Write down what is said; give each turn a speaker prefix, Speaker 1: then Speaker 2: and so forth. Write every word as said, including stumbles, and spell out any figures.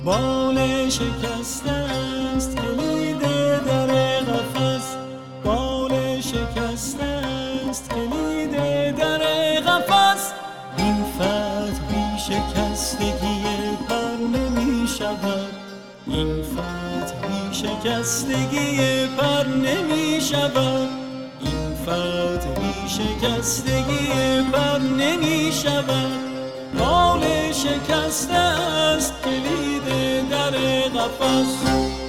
Speaker 1: بال شکسته است کلید در قفس، بال شکسته است کلید در قفس. این فتح بی شکستگی پر نمی شود، این فتح بی شکستگی پر نمی شود، این فتح بی شکستگی پر نمی شود. بال شکسته است کلید در قفس.